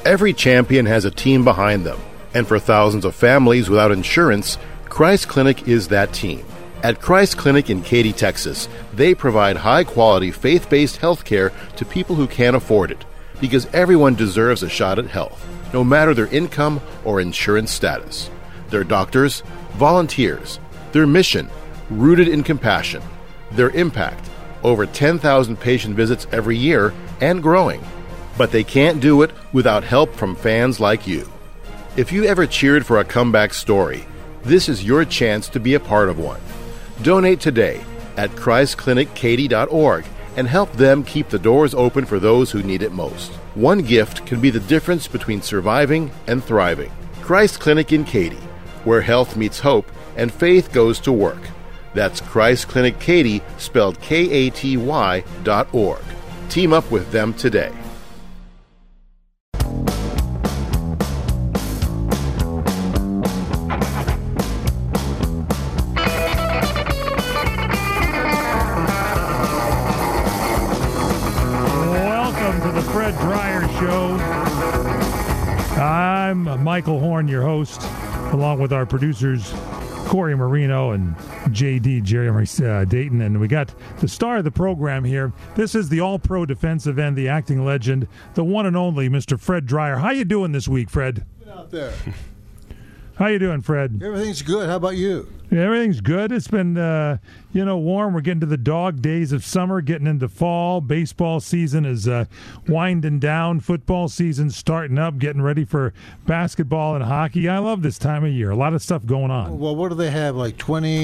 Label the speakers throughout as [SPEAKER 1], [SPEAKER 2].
[SPEAKER 1] Every champion has a team behind them, and for thousands of families without insurance, Christ Clinic is that team. At Christ Clinic in Katy, Texas, they provide high-quality, faith-based health care to people who can't afford it, because everyone deserves a shot at health, no matter their income or insurance status. Their doctors, volunteers, their mission, rooted in compassion, their impact, over 10,000 patient visits every year and growing. But they can't do it without help from fans like you. If you ever cheered for a comeback story, this is your chance to be a part of one. Donate today at ChristClinicKaty.org and help them keep the doors open for those who need it most. One gift can be the difference between surviving and thriving. Christ Clinic in Katy, where health meets hope and faith goes to work. That's Christ Clinic Katy, spelled Katy.org. Team up with them today.
[SPEAKER 2] I'm Michael Horn, your host, along with our producers, Corey Marino and J.D. Jeremy Dayton. And we got the star of the program here. This is the all-pro defensive end, the acting legend, the one and only Mr. Fred Dryer. How you doing this week, Fred?
[SPEAKER 3] Get out there.
[SPEAKER 2] How you doing, Fred?
[SPEAKER 3] Everything's good. How about you?
[SPEAKER 2] Yeah, everything's good. It's been, warm. We're getting to the dog days of summer, getting into fall. Baseball season is winding down. Football season starting up, getting ready for basketball and hockey. I love this time of year. A lot of stuff going on.
[SPEAKER 3] Well, what do they have, like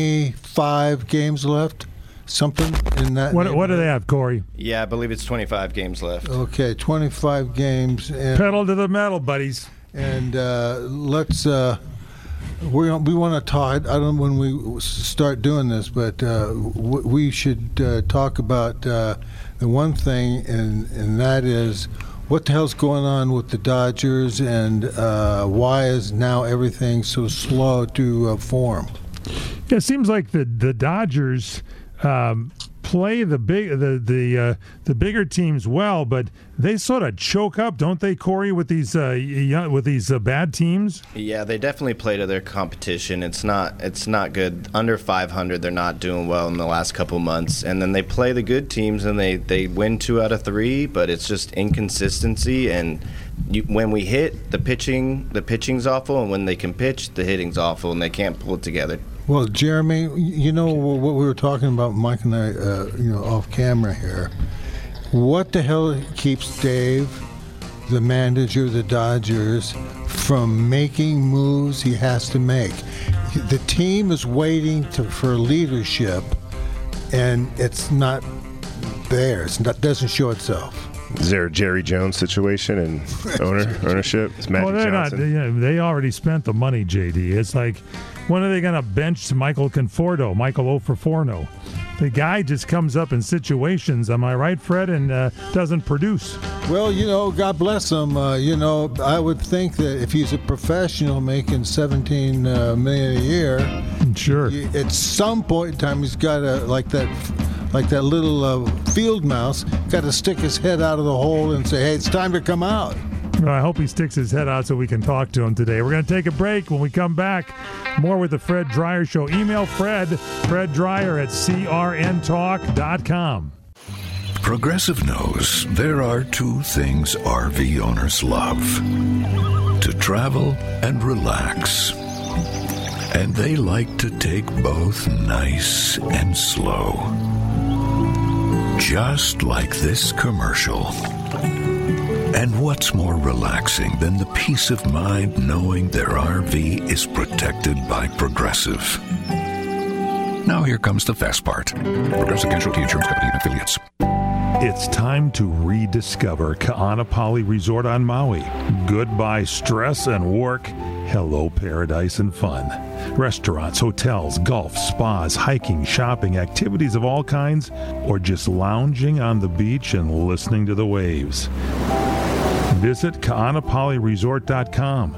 [SPEAKER 3] 25 games left? Something in that
[SPEAKER 2] What do they have, Corey?
[SPEAKER 4] Yeah, I believe it's 25 games left.
[SPEAKER 3] Okay, 25 games. And,
[SPEAKER 2] pedal to the metal, buddies.
[SPEAKER 3] And let's... we want to talk. I don't know when we start doing this, but we should talk about the one thing, and that is what the hell's going on with the Dodgers, and why is now everything so slow to form?
[SPEAKER 2] Yeah, it seems like the Dodgers play the bigger teams well, but they sort of choke up, don't they, Corey, with these bad teams?
[SPEAKER 4] Yeah, they definitely play to their competition. It's not good. Under 500, they're not doing well in the last couple months, and then they play the good teams and they win 2 out of 3, but it's just inconsistency. And when we hit, the pitching's awful, and when they can pitch, the hitting's awful, and they can't pull it together.
[SPEAKER 3] Well, Jeremy, you know what we were talking about, Mike and I, off camera here. What the hell keeps Dave, the manager of the Dodgers, from making moves he has to make? The team is waiting for leadership, and it's not there. Doesn't show itself.
[SPEAKER 5] Is there a Jerry Jones situation in ownership? It's Magic Johnson.
[SPEAKER 2] They already spent the money, JD. It's like, when are they going to bench Michael Offerforno? The guy just comes up in situations, am I right, Fred, and doesn't produce.
[SPEAKER 3] Well, God bless him. I would think that if he's a professional making $17 million a year,
[SPEAKER 2] sure,
[SPEAKER 3] at some point in time he's got to, like that little field mouse, got to stick his head out of the hole and say, hey, it's time to come out.
[SPEAKER 2] Well, I hope he sticks his head out so we can talk to him today. We're going to take a break. When we come back, more with the Fred Dryer Show. Email Fred Dryer at crntalk.com.
[SPEAKER 6] Progressive knows there are 2 things RV owners love: to travel and relax. And they like to take both nice and slow. Just like this commercial. And what's more relaxing than the peace of mind knowing their RV is protected by Progressive? Now here comes the fast part. Progressive Casualty Insurance Company and Affiliates.
[SPEAKER 2] It's time to rediscover Ka'anapali Resort on Maui. Goodbye stress and work. Hello paradise and fun. Restaurants, hotels, golf, spas, hiking, shopping, activities of all kinds, or just lounging on the beach and listening to the waves. Visit Ka'anapaliResort.com,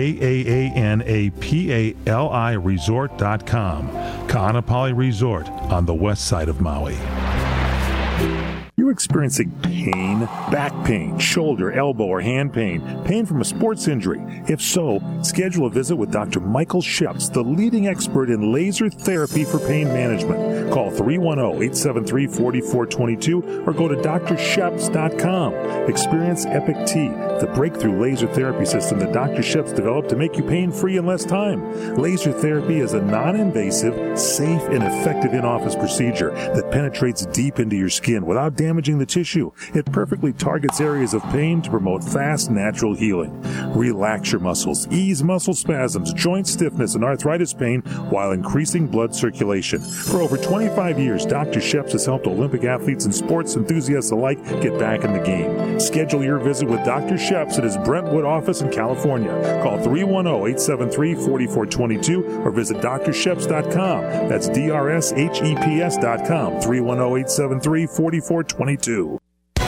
[SPEAKER 2] KAANAPALI Resort.com. Ka'anapali Resort on the west side of Maui. You're experiencing pain, back pain, shoulder, elbow, or hand pain, pain from a sports injury. If so, schedule a visit with Dr. Michael Sheps, the leading expert in laser therapy for pain management. Call 310-873-4422 or go to drsheps.com. Experience Epic T, the breakthrough laser therapy system that Dr. Sheps developed to make you pain-free in less time. Laser therapy is a non-invasive, safe, and effective in-office procedure that penetrates deep into your skin without damaging the tissue. It perfectly targets areas of pain to promote fast, natural healing. Relax your muscles, ease muscle spasms, joint stiffness, and arthritis pain while increasing blood circulation. For over 25 years, Dr. Sheps has helped Olympic athletes and sports enthusiasts alike get back in the game. Schedule your visit with Dr. Sheps at his Brentwood office in California. Call 310-873-4422 or visit drsheps.com. That's DRSHEPS.com. 310-873-4422.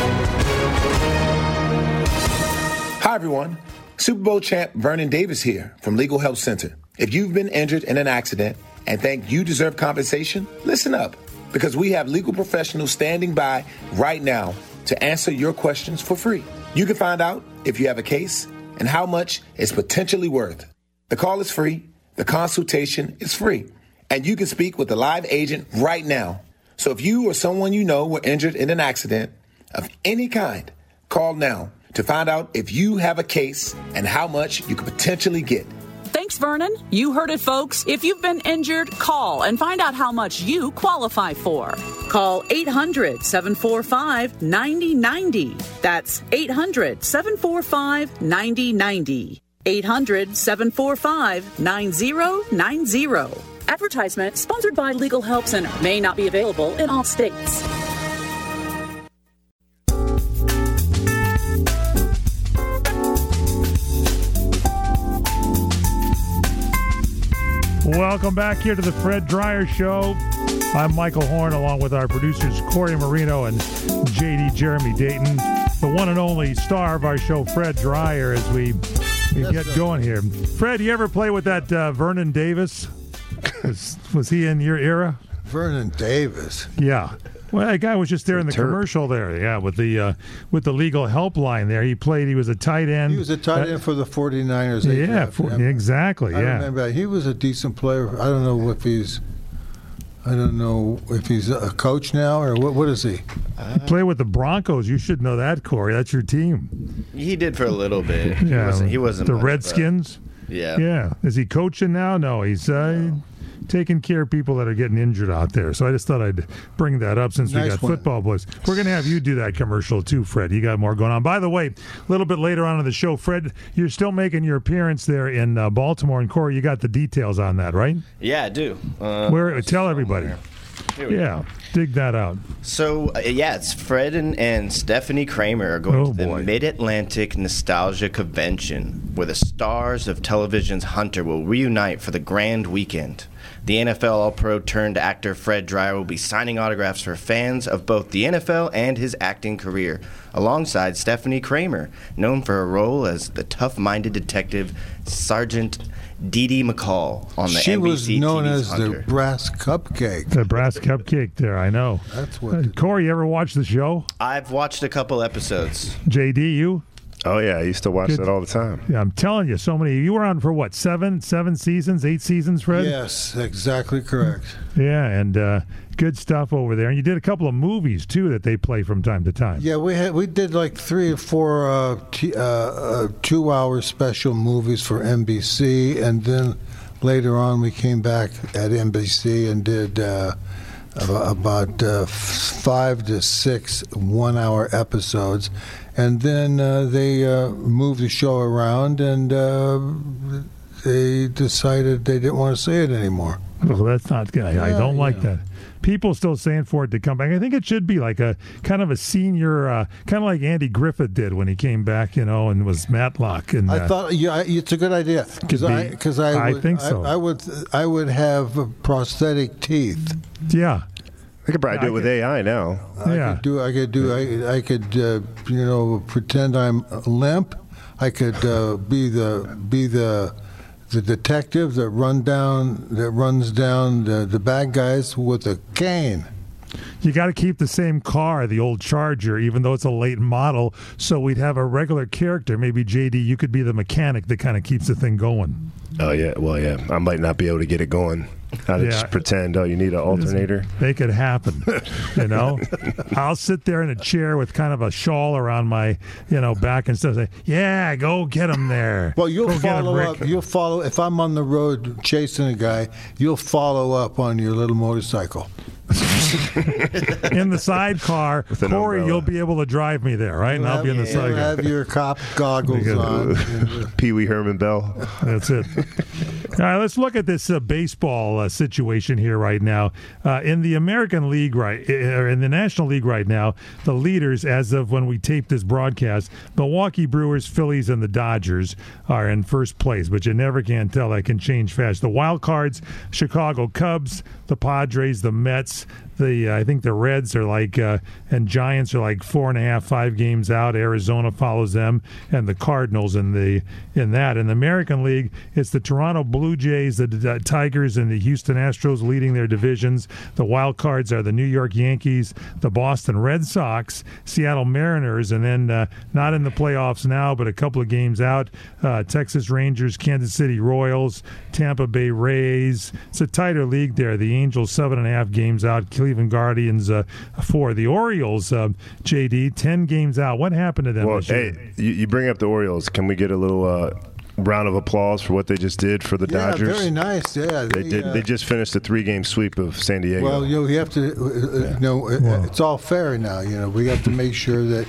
[SPEAKER 7] Hi, everyone. Super Bowl champ Vernon Davis here from Legal Help Center. If you've been injured in an accident and think you deserve compensation, listen up, because we have legal professionals standing by right now to answer your questions for free. You can find out if you have a case and how much it's potentially worth. The call is free, the consultation is free, and you can speak with a live agent right now. So if you or someone you know were injured in an accident of any kind, call now to find out if you have a case and how much you could potentially get.
[SPEAKER 8] Thanks, Vernon. You heard it, folks. If you've been injured, call and find out how much you qualify for. Call 800-745-9090. That's 800-745-9090. 800-745-9090. Advertisement sponsored by Legal Help Center. May not be available in all states.
[SPEAKER 2] Welcome back here to the Fred Dreyer Show. I'm Michael Horn, along with our producers Corey Marino and JD Jeremy Dayton, the one and only star of our show, Fred Dreyer, as we get going here. Fred, you ever play with that Vernon Davis? Was he in your era?
[SPEAKER 3] Vernon Davis?
[SPEAKER 2] Yeah. Well, that guy was just there in the commercial there, yeah, with the legal helpline there. He was a tight end.
[SPEAKER 3] He was a tight end for the 49ers.
[SPEAKER 2] Yeah, exactly,
[SPEAKER 3] I remember he was a decent player. I don't know if he's a coach now or what is he?
[SPEAKER 2] He played with the Broncos. You should know that, Corey. That's your team.
[SPEAKER 4] He did for a little bit. He wasn't
[SPEAKER 2] the
[SPEAKER 4] much,
[SPEAKER 2] Redskins?
[SPEAKER 4] Yeah.
[SPEAKER 2] Yeah. Is he coaching now? No, he's taking care of people that are getting injured out there. So I just thought I'd bring that up since we got football boys. We're going to have you do that commercial too, Fred. You got more going on. By the way, a little bit later on in the show, Fred, you're still making your appearance there in Baltimore. And Corey, you got the details on that, right?
[SPEAKER 4] Yeah, I do.
[SPEAKER 2] Tell everybody. Yeah, dig that out.
[SPEAKER 4] So, it's Fred and Stephanie Kramer are going to the Mid-Atlantic Nostalgia Convention, where the stars of television's Hunter will reunite for the grand weekend. The NFL All-Pro turned actor Fred Dreyer will be signing autographs for fans of both the NFL and his acting career, alongside Stephanie Kramer, known for her role as the tough-minded detective Sergeant Dee Dee McCall on the NBC
[SPEAKER 3] She was known
[SPEAKER 4] TV's
[SPEAKER 3] as
[SPEAKER 4] Hunter.
[SPEAKER 3] the Brass Cupcake.
[SPEAKER 2] The Brass Cupcake there, I know.
[SPEAKER 3] That's what.
[SPEAKER 2] Corey, you ever watch the show?
[SPEAKER 4] I've watched a couple episodes.
[SPEAKER 2] JD, you?
[SPEAKER 5] Oh, yeah. I used to watch that all the time.
[SPEAKER 2] Yeah, I'm telling you, so many. You were on for what, 7 seasons, 8 seasons, Fred?
[SPEAKER 3] Yes, exactly correct.
[SPEAKER 2] Yeah, and good stuff over there. And you did a couple of movies, too, that they play from time to time.
[SPEAKER 3] Yeah, we did like 3 or 4 2-hour special movies for NBC, and then later on we came back at NBC and did about 5 to 6 1-hour episodes. And then they moved the show around, and they decided they didn't want to say it anymore.
[SPEAKER 2] Well, that's not good. I don't like that. People still saying for it to come back. I think it should be like a kind of a senior, kind of like Andy Griffith did when he came back, and was Matlock. And
[SPEAKER 3] I thought, it's a good idea because I think so. I would have prosthetic teeth.
[SPEAKER 2] Yeah.
[SPEAKER 5] I could probably do it with AI now.
[SPEAKER 3] I could pretend I'm limp. I could be the detective that runs down the bad guys with a cane.
[SPEAKER 2] you got to keep the same car, the old Charger, even though it's a late model. So we'd have a regular character. Maybe JD, you could be the mechanic that kind of keeps the thing going.
[SPEAKER 5] Oh yeah, well yeah, I might not be able to get it going. I'll just pretend. Oh, you need an alternator.
[SPEAKER 2] Make it happen. I'll sit there in a chair with kind of a shawl around my back and stuff. Say, yeah, go get him there.
[SPEAKER 3] Well, you'll follow up. You'll follow if I'm on the road chasing a guy. You'll follow up on your little motorcycle.
[SPEAKER 2] In the sidecar, Corey, you'll be able to drive me there, right? And I'll be in the sidecar.
[SPEAKER 3] You'll have your cop goggles on.
[SPEAKER 5] Pee Wee Herman Bell.
[SPEAKER 2] That's it. All right, let's look at this baseball situation here right now. In the American League, in the National League right now, the leaders, as of when we tape this broadcast, Milwaukee Brewers, Phillies, and the Dodgers are in first place, but you never can tell. That can change fast. The wild cards, Chicago Cubs, the Padres, the Mets, I think the Reds are and Giants are 4.5, 5 games out. Arizona follows them, and the Cardinals in that. In the American League, it's the Toronto Blue Jays, the Tigers, and the Houston Astros leading their divisions. The wild cards are the New York Yankees, the Boston Red Sox, Seattle Mariners, and then not in the playoffs now, but a couple of games out, Texas Rangers, Kansas City Royals, Tampa Bay Rays. It's a tighter league there. The Angels 7.5 games out. Cleveland Guardians 4. The Orioles, JD, 10 games out. What happened to them?
[SPEAKER 5] Well,
[SPEAKER 2] this year?
[SPEAKER 5] Hey, you bring up the Orioles. Can we get a little round of applause for what they just did for the Dodgers?
[SPEAKER 3] Yeah, very nice. Yeah,
[SPEAKER 5] they just finished a 3-game sweep of San Diego.
[SPEAKER 3] Well, you have to. It's all fair now. We have to make sure that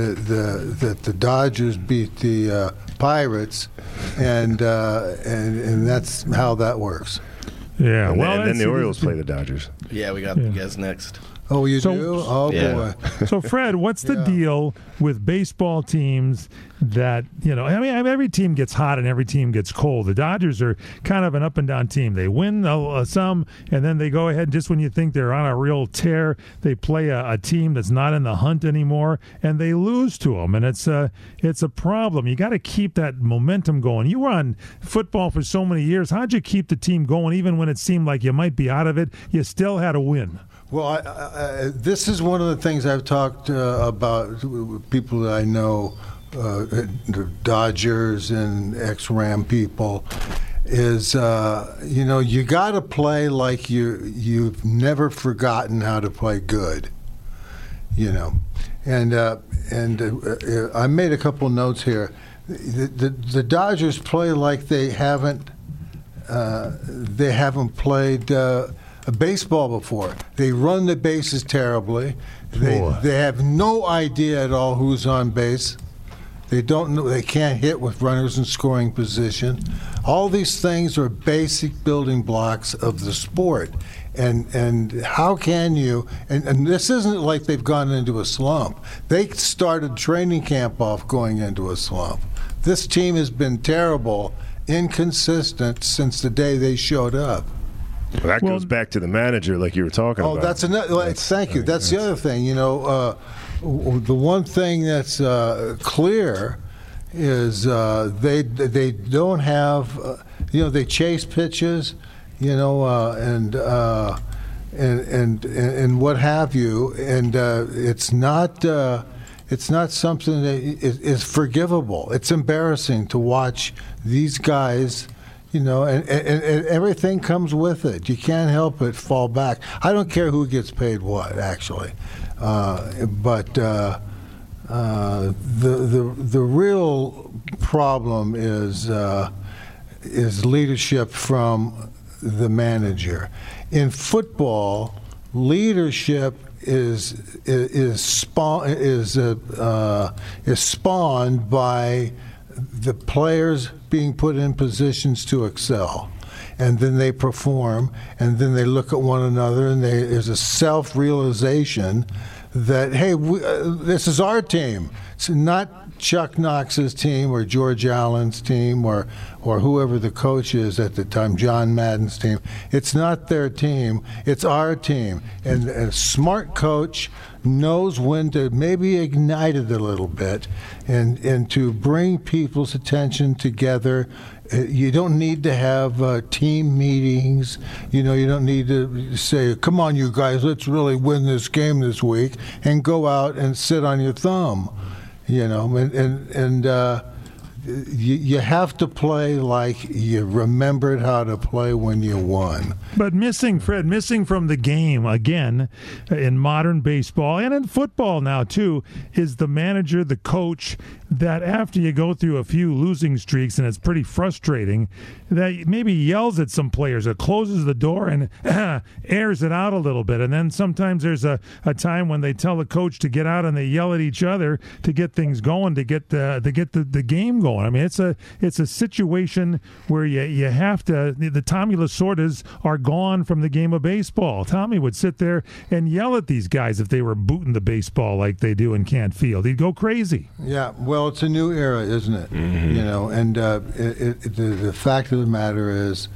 [SPEAKER 3] the Dodgers beat the Pirates, and that's how that works.
[SPEAKER 2] Yeah,
[SPEAKER 5] and then the Orioles play the Dodgers.
[SPEAKER 4] Yeah, we got you guys next.
[SPEAKER 3] Oh, you do? Oh,
[SPEAKER 4] yeah.
[SPEAKER 3] boy.
[SPEAKER 2] So, Fred, what's the deal with baseball teams that, every team gets hot and every team gets cold. The Dodgers are kind of an up-and-down team. They win some, and then they go ahead, just when you think they're on a real tear, they play a team that's not in the hunt anymore, and they lose to them. And it's a problem. You got to keep that momentum going. You were on football for so many years. How'd you keep the team going even when it seemed like you might be out of it? You still had to win.
[SPEAKER 3] Well, this is one of the things I've talked about with people that I know, the Dodgers and ex-Ram people, is, you got to play like you've never forgotten how to play good, And I made a couple notes here. The Dodgers play like they haven't played baseball before. They run the bases terribly. They have no idea at all who's on base. They don't know. They can't hit with runners in scoring position. All these things are basic building blocks of the sport. And how can you? And this isn't like they've gone into a slump. They started training camp off going into a slump. This team has been terrible, inconsistent since the day they showed up.
[SPEAKER 5] Well, that goes back to the manager, like you were talking about.
[SPEAKER 3] Oh, that's another. Thank you. That's the other thing. The one thing that's clear is they don't have. They chase pitches, and what have you, and it's not something that is forgivable. It's embarrassing to watch these guys. And everything comes with it. You can't help but fall back. I don't care who gets paid what, actually, but the real problem is leadership from the manager. In football, leadership is spawned by the players being put in positions to excel, and then they perform, and then they look at one another, and there's a self-realization that, hey, this is our team. It's not Chuck Knox's team or George Allen's team or or whoever the coach is at the time, John Madden's team. It's not their team, it's our team. And a smart coach knows when to maybe ignite it a little bit and to bring people's attention together. You don't need to have team meetings. You don't need to say, come on, you guys, let's really win this game this week, and go out and sit on your thumb. You have to play like you remembered how to play when you won.
[SPEAKER 2] But missing from the game, again, in modern baseball and in football now, too, is the manager, the coach, that after you go through a few losing streaks and it's pretty frustrating, that maybe yells at some players or closes the door and airs it out a little bit. And then sometimes there's a time when they tell the coach to get out and they yell at each other to get things going, to get the game going. I mean, it's a situation where you have to. The Tommy Lasordas are gone from the game of baseball. Tommy would sit there and yell at these guys if they were booting the baseball like they do in Kent Field. He'd go crazy.
[SPEAKER 3] Yeah, well, it's a new era, isn't it? Mm-hmm. And the fact of the matter is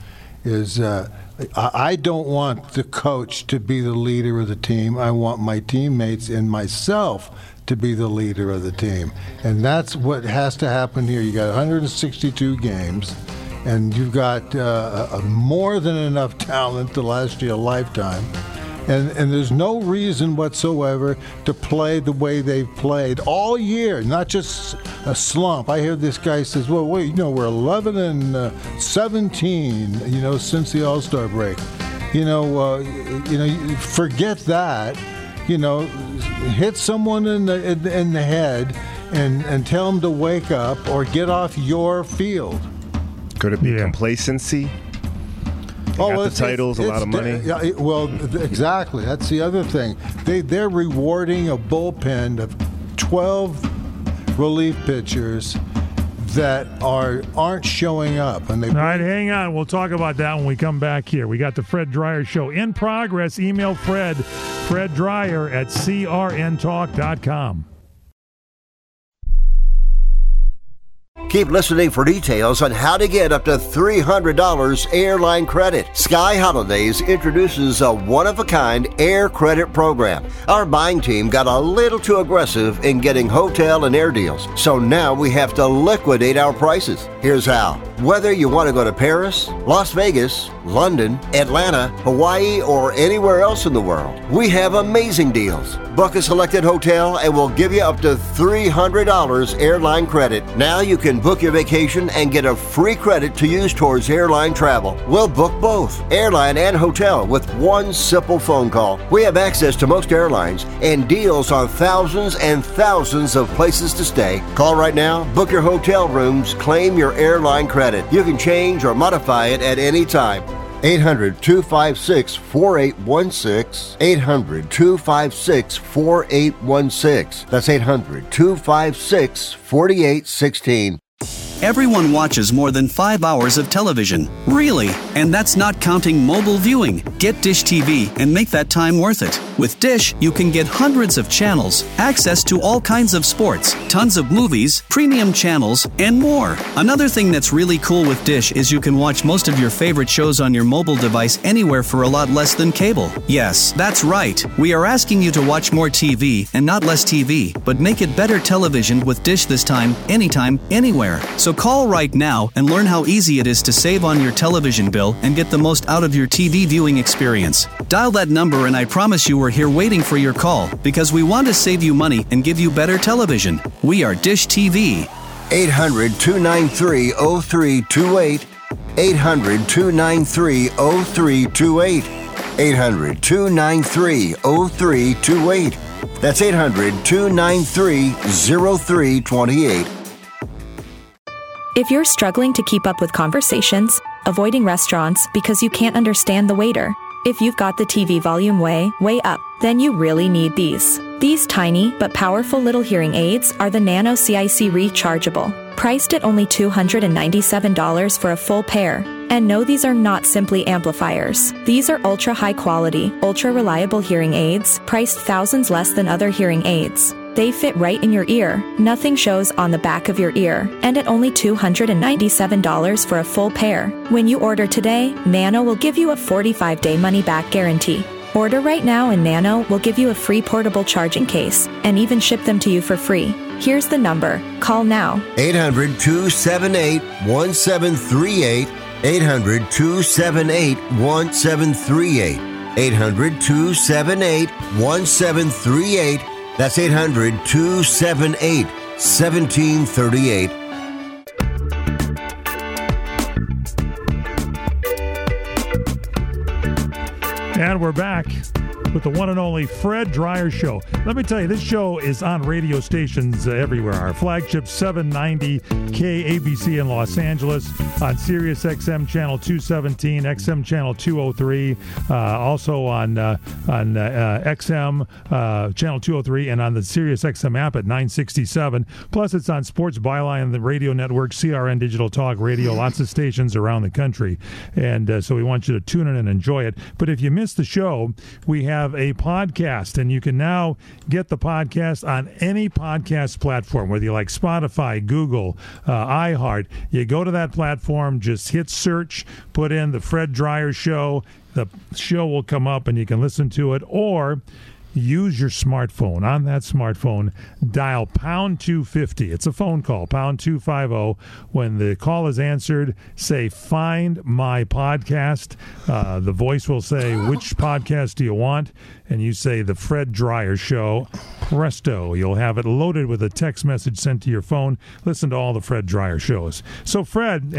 [SPEAKER 3] I don't want the coach to be the leader of the team. I want my teammates and myself to be the leader of the team. And that's what has to happen here. You got 162 games, and you've got more than enough talent to last you a lifetime. And there's no reason whatsoever to play the way they've played all year, not just a slump. I hear this guy says, well, wait, we're 11 and 17, since the All-Star break. Forget that. Hit someone in the head and tell them to wake up or get off your field.
[SPEAKER 5] Could it be complacency? Got the titles, a lot of money.
[SPEAKER 3] Exactly. That's the other thing. They're rewarding a bullpen of 12 relief pitchers that aren't showing up. And all
[SPEAKER 2] right, hang on. We'll talk about that when we come back here. We got the Fred Dreyer Show in progress. Email Fred Dreyer at crntalk.com.
[SPEAKER 9] Keep listening for details on how to get up to $300 airline credit. Sky Holidays introduces a one-of-a-kind air credit program. Our buying team got a little too aggressive in getting hotel and air deals, so now we have to liquidate our prices. Here's how. Whether you want to go to Paris, Las Vegas, London, Atlanta, Hawaii, or anywhere else in the world, we have amazing deals. Book a selected hotel and we'll give you up to $300 airline credit. Now you can book your vacation and get a free credit to use towards airline travel. We'll book both, airline and hotel, with one simple phone call. We have access to most airlines and deals on thousands and thousands of places to stay. Call right now, book your hotel rooms, claim your airline credit. You can change or modify it at any time. 800-256-4816. 800-256-4816. That's 800-256-4816.
[SPEAKER 10] Everyone watches more than 5 hours of television. Really? And that's not counting mobile viewing. Get Dish TV and make that time worth it. With Dish, you can get hundreds of channels, access to all kinds of sports, tons of movies, premium channels, and more. Another thing that's really cool with Dish is you can watch most of your favorite shows on your mobile device anywhere for a lot less than cable. Yes, that's right. We are asking you to watch more TV and not less TV, but make it better television with Dish this time, anytime, anywhere. So call right now and learn how easy it is to save on your television bill and get the most out of your TV viewing experience. Dial that number and I promise you we're here waiting for your call because we want to save you money and give you better television. We are Dish TV.
[SPEAKER 9] 800-293-0328. 800-293-0328. 800-293-0328. That's 800-293-0328.
[SPEAKER 11] If you're struggling to keep up with conversations, avoiding restaurants because you can't understand the waiter, if you've got the TV volume way up, then you really need these. These tiny but powerful little hearing aids are the Nano CIC Rechargeable, priced at only $297 for a full pair. And no, these are not simply amplifiers. These are ultra high quality, ultra reliable hearing aids, priced thousands less than other hearing aids. They fit right in your ear. Nothing shows on the back of your ear. And at only $297 for a full pair. When you order today, Nano will give you a 45-day money-back guarantee. Order right now and Nano will give you a free portable charging case and even ship them to you for free. Here's the number. Call now.
[SPEAKER 9] 800-278-1738. 800-278-1738. 800-278-1738. That's 800-278-1738.
[SPEAKER 2] And we're back with the one and only Fred Dryer Show. Let me tell you, this show is on radio stations everywhere. Our flagship 790 KABC in Los Angeles, on Sirius XM Channel 217, XM Channel 203, also on XM Channel 203, and on the Sirius XM app at 967. Plus, it's on Sports Byline, the radio network, CRN Digital Talk Radio, lots of stations around the country. And so we want you to tune in and enjoy it. But if you missed the show, we have a podcast, and you can now get the podcast on any podcast platform, whether you like Spotify, Google, iHeart. You go to that platform, just hit search, put in the Fred Dryer Show. The show will come up, and you can listen to it, or use your smartphone. On that smartphone, dial pound 250. It's a phone call, pound 250. When the call is answered, say, find my podcast. The voice will say, which podcast do you want? And you say, the Fred Dryer Show. Presto, you'll have it loaded with a text message sent to your phone. Listen to all the Fred Dryer shows. So, Fred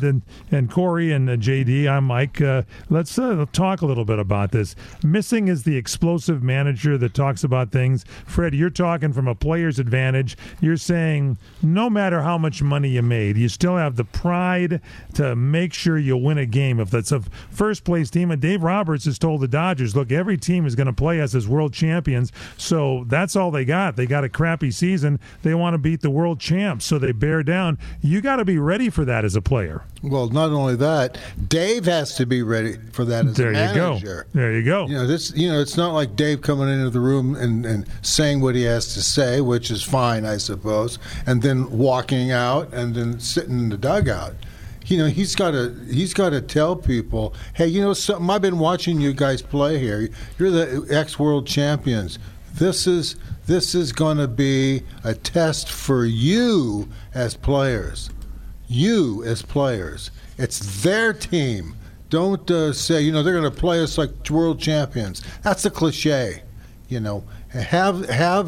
[SPEAKER 2] and Corey and JD, I'm Mike. Let's talk a little bit about this. Missing is the explosive manager that talks about things. Fred, you're talking from a player's advantage. You're saying no matter how much money you made, you still have the pride to make sure you win a game. If that's a first-place team, and Dave Roberts has told the Dodgers, look, every team is going to play us as world champions, so that's all they got. They got a crappy season. They want to beat the world champs, so they bear down. You got to be ready for that as a player.
[SPEAKER 3] Well, not only that, Dave has to be ready for that as a manager.
[SPEAKER 2] There you go.
[SPEAKER 3] It's not like Dave coming into the room and saying what he has to say, which is fine, I suppose, and then walking out and then sitting in the dugout. He's got to tell people, hey, something. I've been watching you guys play here. You're the ex-world champions. This is going to be a test for you as players. You as players. It's their team. Don't say, they're going to play us like world champions. That's a cliche. Have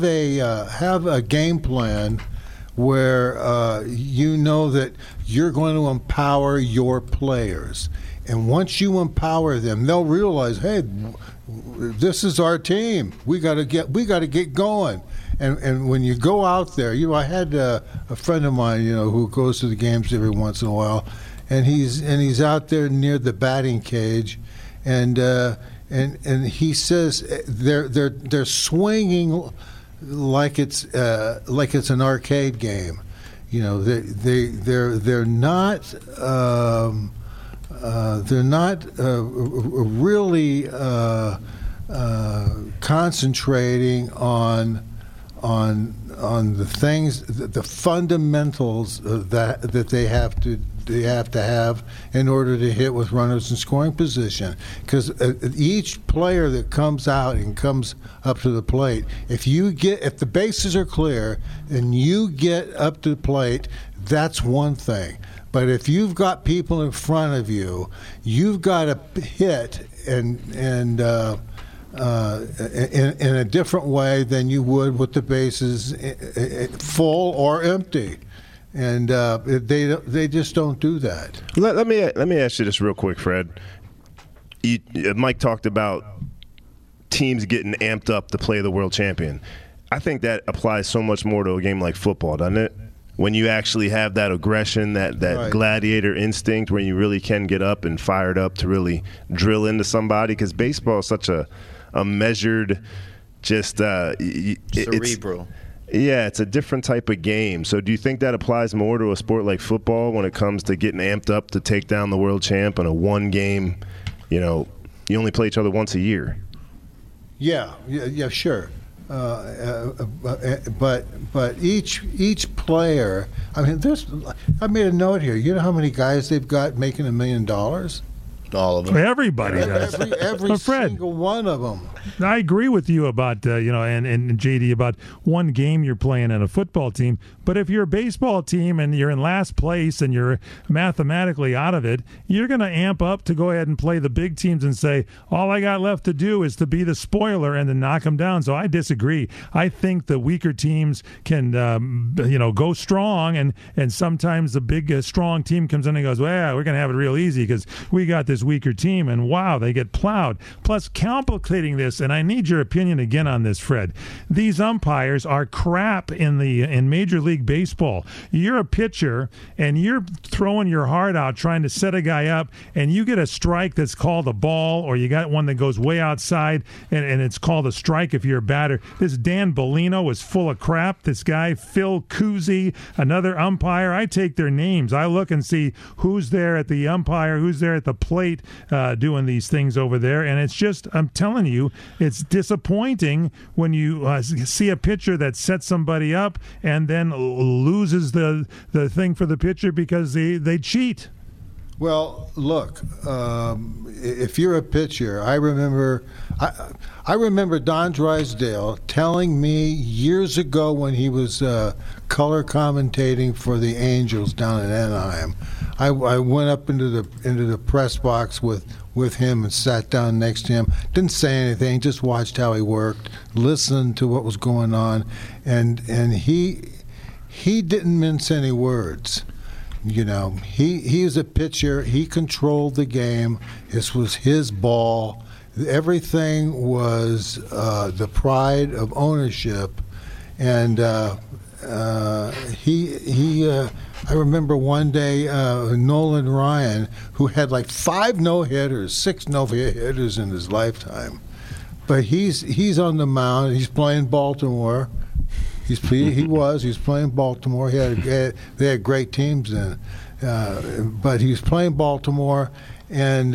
[SPEAKER 3] a game plan where that you're going to empower your players. And once you empower them, they'll realize, hey, this is our team. We got to get going. And when you go out there, I had a friend of mine, who goes to the games every once in a while, and he's out there near the batting cage, and he says they're swinging like it's an arcade game. They're not really concentrating on the things, the fundamentals that they have to have in order to hit with runners in scoring position. Because each player that comes out and comes up to the plate, if the bases are clear and you get up to the plate, that's one thing. But if you've got people in front of you, you've got to hit and in a different way than you would with the bases full or empty. And they just don't do that.
[SPEAKER 5] Let me ask you this real quick, Fred. Mike talked about teams getting amped up to play the world champion. I think that applies so much more to a game like football, doesn't it? When you actually have that aggression, that right. gladiator instinct, where you really can get up and fired up to really drill into somebody. Because baseball is such a measured, just
[SPEAKER 4] cerebral.
[SPEAKER 5] It's a different type of game. So do you think that applies more to a sport like football when it comes to getting amped up to take down the world champ in a one game, you only play each other once a year?
[SPEAKER 3] Yeah, sure. But each player. I mean, I made a note here. You know how many guys they've got making $1 million?
[SPEAKER 4] All of them.
[SPEAKER 2] Everybody does.
[SPEAKER 3] Every
[SPEAKER 2] Fred,
[SPEAKER 3] single one of them.
[SPEAKER 2] I agree with you about and JD about one game you're playing in a football team. But if you're a baseball team and you're in last place and you're mathematically out of it, you're going to amp up to go ahead and play the big teams and say, all I got left to do is to be the spoiler and then knock them down. So I disagree. I think the weaker teams can go strong, and sometimes the big strong team comes in and goes, well, we're going to have it real easy because we got this weaker team, and wow, they get plowed. Plus, complicating this, and I need your opinion again on this, Fred. These umpires are crap in Major League Baseball. You're a pitcher, and you're throwing your heart out trying to set a guy up, and you get a strike that's called a ball, or you got one that goes way outside, and it's called a strike if you're a batter. This Dan Bellino was full of crap. This guy, Phil Cousy, another umpire. I take their names. I look and see who's there at the umpire, who's there at the plate doing these things over there, and it's just, I'm telling you, it's disappointing when you see a pitcher that sets somebody up and then loses the thing for the pitcher because they cheat.
[SPEAKER 3] Well, look, if you're a pitcher, I remember Don Drysdale telling me years ago when he was color commentating for the Angels down in Anaheim. I went up into the press box with him and sat down next to him. Didn't say anything, just watched how he worked, listened to what was going on, and he didn't mince any words. You know, he was a pitcher. He controlled the game. This was his ball. Everything was the pride of ownership, and I remember one day Nolan Ryan, who had like 5 no-hitters, 6 no-hitters in his lifetime, but he's on the mound. He's playing Baltimore. He was playing Baltimore. They had great teams then, but he was playing Baltimore, and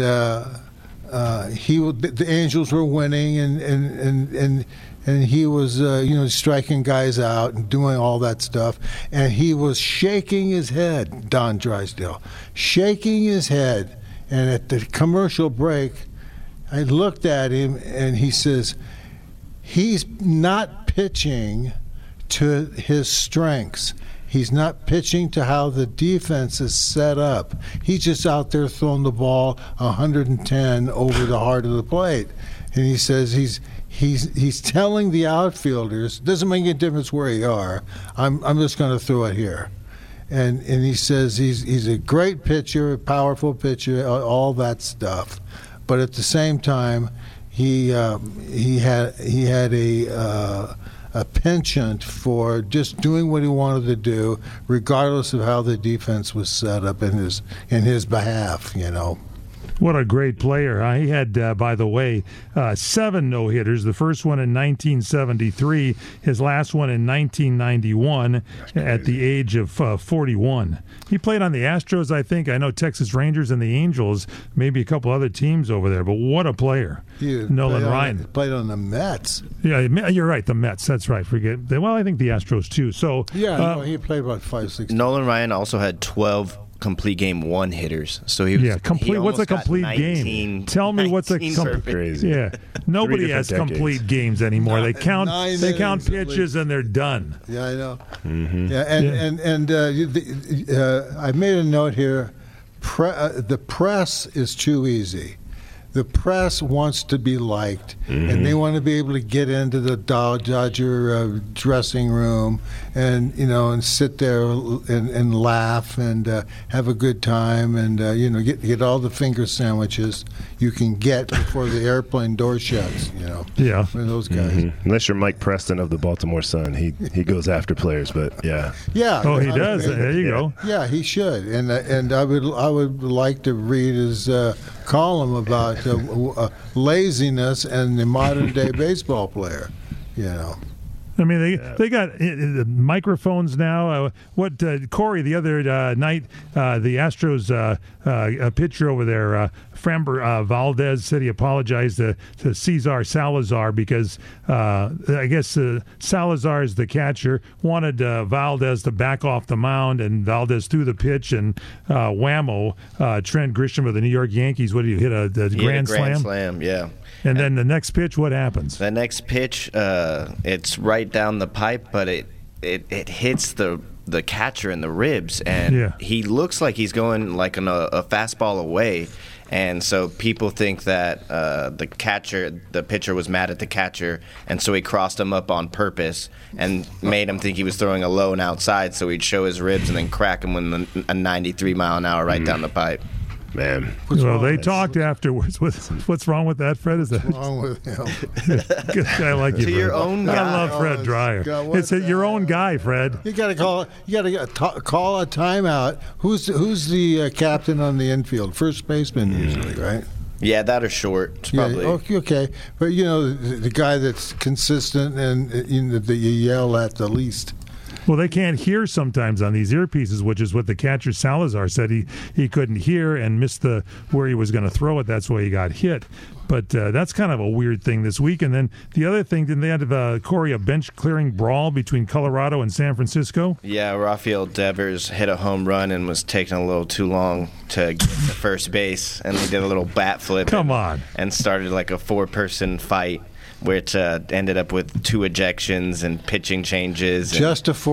[SPEAKER 3] the Angels were winning, and he was striking guys out and doing all that stuff, and he was shaking his head, Don Drysdale, shaking his head, and at the commercial break, I looked at him, and he says, he's not pitching to his strengths. He's not pitching to how the defense is set up. He's just out there throwing the ball 110 over the heart of the plate. And he says he's telling the outfielders, doesn't make any difference where you are, I'm just going to throw it here. And he says he's a great pitcher, a powerful pitcher, all that stuff. But at the same time, he had a penchant for just doing what he wanted to do, regardless of how the defense was set up in his behalf.
[SPEAKER 2] What a great player. He had, by the way, 7 no-hitters, the first one in 1973, his last one in 1991 at the age of 41. He played on the Astros, I think. I know Texas Rangers and the Angels, maybe a couple other teams over there, but what a player. Nolan Ryan.
[SPEAKER 3] Played on the Mets.
[SPEAKER 2] Yeah, you're right, the Mets. That's right. I think the Astros, too. So
[SPEAKER 3] he played about 5-6.
[SPEAKER 4] Nolan Ryan also had 12 complete game 1 hitters. So he was
[SPEAKER 2] complete. What's a complete game? Tell me what's a complete.
[SPEAKER 5] Crazy.
[SPEAKER 2] Yeah, nobody has complete games anymore. They count pitches and they're done.
[SPEAKER 3] Yeah, I know.
[SPEAKER 5] Mm-hmm.
[SPEAKER 3] Yeah, I made a note here. The press is too easy. The press wants to be liked, and they want to be able to get into the Dodger dressing room and sit there and laugh and have a good time and get all the finger sandwiches you can get before the airplane door shuts.
[SPEAKER 2] Yeah,
[SPEAKER 3] those guys.
[SPEAKER 5] Unless you're Mike Preston of the Baltimore Sun, he goes after players, but yeah.
[SPEAKER 2] Oh, he does. There you go.
[SPEAKER 3] Yeah, he should, and I would like to read his column about laziness and the modern day baseball player.
[SPEAKER 2] I mean, they got microphones now. Corey, the other night, the Astros pitcher over there, Framber Valdez, said he apologized to Cesar Salazar because I guess Salazar is the catcher, wanted Valdez to back off the mound, and Valdez threw the pitch, and whammo, Trent Grisham of the New York Yankees, what did he hit, a grand slam?
[SPEAKER 4] Grand slam, yeah.
[SPEAKER 2] And then the next pitch, what happens?
[SPEAKER 4] The next pitch, it's right down the pipe, but it hits the catcher in the ribs, and he looks like he's going like a fastball away. And so people think that the pitcher was mad at the catcher, and so he crossed him up on purpose and made him think he was throwing a low and outside, so he'd show his ribs and then crack him with a 93 mile an hour right down the pipe.
[SPEAKER 5] Man.
[SPEAKER 2] Well, they talked afterwards. What's wrong with that, Fred? Is that
[SPEAKER 3] what's wrong with him?
[SPEAKER 2] Good guy like you,
[SPEAKER 4] To your own guy.
[SPEAKER 2] I love Fred Dreyer. It's your own guy, Fred.
[SPEAKER 3] You got to call. You got to call a timeout. Who's the captain on the infield? First baseman usually, right?
[SPEAKER 4] Yeah, that or short, probably.
[SPEAKER 3] Yeah, okay, but the guy that's consistent and that you yell at the least.
[SPEAKER 2] Well, they can't hear sometimes on these earpieces, which is what the catcher Salazar said. He couldn't hear and missed where he was going to throw it. That's why he got hit. But that's kind of a weird thing this week. And then the other thing, didn't they have, Corey, a bench-clearing brawl between Colorado and San Francisco?
[SPEAKER 4] Yeah, Rafael Devers hit a home run and was taking a little too long to get to first base, and he did a little bat flip.
[SPEAKER 2] Come on.
[SPEAKER 4] And started like a four-person fight, which ended up with 2 ejections and pitching changes.
[SPEAKER 3] Did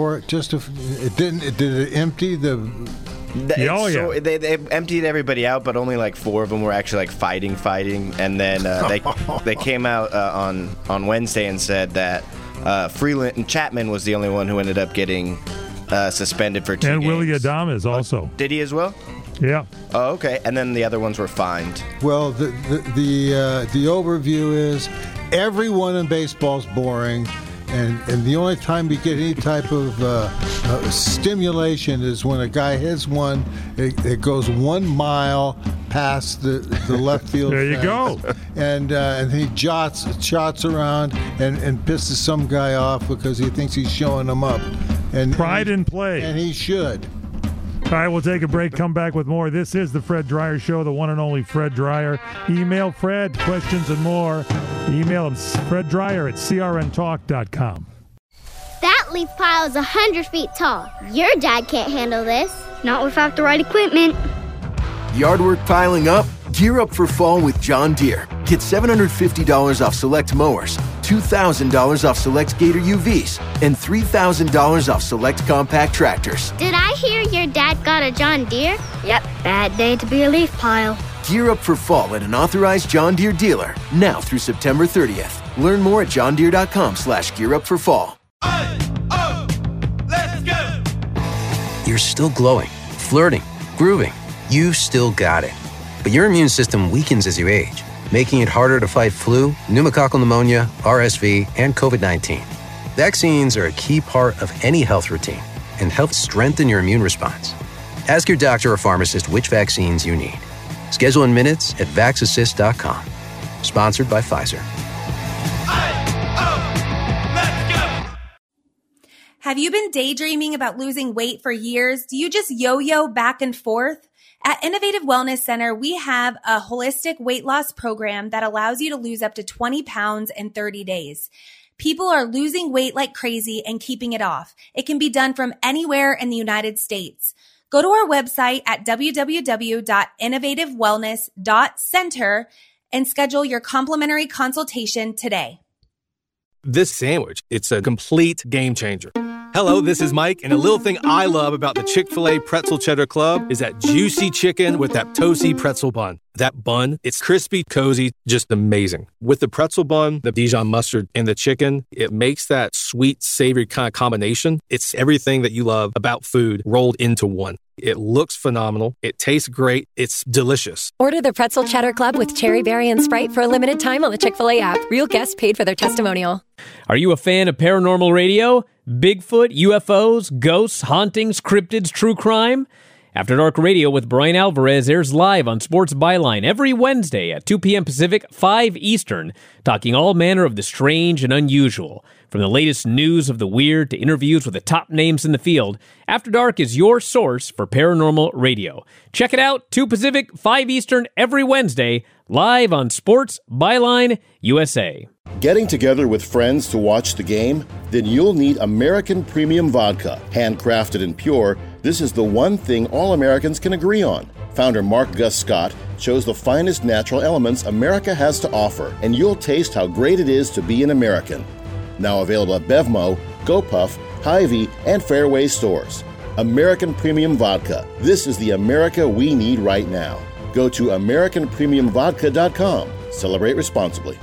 [SPEAKER 3] it empty the?
[SPEAKER 4] So they emptied everybody out, but only like 4 of them were actually like fighting, and then they came out on Wednesday and said that Freeland and Chapman was the only one who ended up getting suspended for 2 games.
[SPEAKER 2] And Willie Adames also.
[SPEAKER 4] Did he as well?
[SPEAKER 2] Yeah.
[SPEAKER 4] Oh, okay. And then the other ones were fined.
[SPEAKER 3] Well, the overview is everyone in baseball's boring. And the only time you get any type of stimulation is when a guy hits one. It goes 1 mile past the left field.
[SPEAKER 2] There you go.
[SPEAKER 3] And he shots around and pisses some guy off because he thinks he's showing him up. And
[SPEAKER 2] pride in play.
[SPEAKER 3] And he should.
[SPEAKER 2] All right, we'll take a break, come back with more. This is the Fred Dreyer Show, the one and only Fred Dreyer. Email Fred, questions and more. Email him, freddreyer@crntalk.com.
[SPEAKER 12] That leaf pile is 100 feet tall. Your dad can't handle this. Not without the right equipment.
[SPEAKER 13] Yard work piling up? Gear up for fall with John Deere. Get $750 off select mowers, $2,000 off select Gator UVs, and $3,000 off select compact tractors.
[SPEAKER 12] Did I hear your dad got a John Deere? Yep, bad day to be a leaf pile.
[SPEAKER 13] Gear up for fall at an authorized John Deere dealer, now through September 30th. Learn more at johndeere.com/gearupforfall.
[SPEAKER 14] Let's go! You're still glowing, flirting, grooving. You still got it. But your immune system weakens as you age, making it harder to fight flu, pneumococcal pneumonia, RSV, and COVID-19. Vaccines are a key part of any health routine and help strengthen your immune response. Ask your doctor or pharmacist which vaccines you need. Schedule in minutes at vaxassist.com. Sponsored by Pfizer.
[SPEAKER 15] Have you been daydreaming about losing weight for years? Do you just yo-yo back and forth? At Innovative Wellness Center, we have a holistic weight loss program that allows you to lose up to 20 pounds in 30 days. People are losing weight like crazy and keeping it off. It can be done from anywhere in the United States. Go to our website at www.innovativewellness.center and schedule your complimentary consultation today.
[SPEAKER 16] This sandwich, it's a complete game changer. Hello, this is Mike, and a little thing I love about the Chick-fil-A Pretzel Cheddar Club is that juicy chicken with that toasty pretzel bun. That bun, it's crispy, cozy, just amazing. With the pretzel bun, the Dijon mustard, and the chicken, it makes that sweet, savory kind of combination. It's everything that you love about food rolled into one. It looks phenomenal. It tastes great. It's delicious.
[SPEAKER 17] Order the Pretzel Cheddar Club with Cherry Berry and Sprite for a limited time on the Chick-fil-A app. Real guests paid for their testimonial.
[SPEAKER 18] Are you a fan of paranormal radio? Bigfoot, UFOs, ghosts, hauntings, cryptids, true crime? After Dark Radio with Brian Alvarez airs live on Sports Byline every Wednesday at 2 p.m. Pacific, 5 Eastern, talking all manner of the strange and unusual. From the latest news of the weird to interviews with the top names in the field, After Dark is your source for paranormal radio. Check it out, 2 Pacific, 5 Eastern, every Wednesday, live on Sports Byline USA.
[SPEAKER 1] Getting together with friends to watch the game? Then you'll need American Premium Vodka. Handcrafted and pure, this is the one thing all Americans can agree on. Founder Mark Gus Scott chose the finest natural elements America has to offer, and you'll taste how great it is to be an American. Now available at Bevmo, GoPuff, Hy-Vee, and Fairway stores. American Premium Vodka. This is the America we need right now. Go to AmericanPremiumVodka.com. Celebrate responsibly.